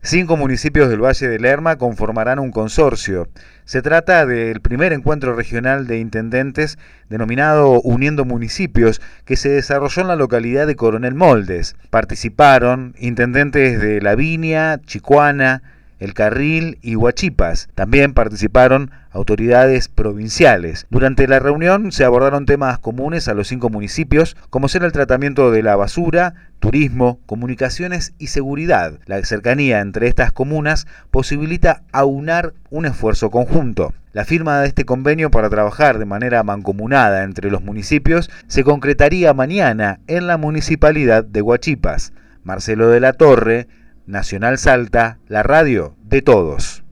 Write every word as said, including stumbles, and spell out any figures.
Cinco municipios del Valle de Lerma conformarán un consorcio. Se trata del primer encuentro regional de intendentes denominado Uniendo Municipios, que se desarrolló en la localidad de Coronel Moldes. Participaron intendentes de La Viña, Chicuana, El Carril y Huachipas. También participaron autoridades provinciales. Durante la reunión se abordaron temas comunes a los cinco municipios, como ser el tratamiento de la basura, turismo, comunicaciones y seguridad. La cercanía entre estas comunas posibilita aunar un esfuerzo conjunto. La firma de este convenio para trabajar de manera mancomunada entre los municipios se concretaría mañana en la municipalidad de Huachipas. Marcelo de la Torre, Nacional Salta, la radio de todos.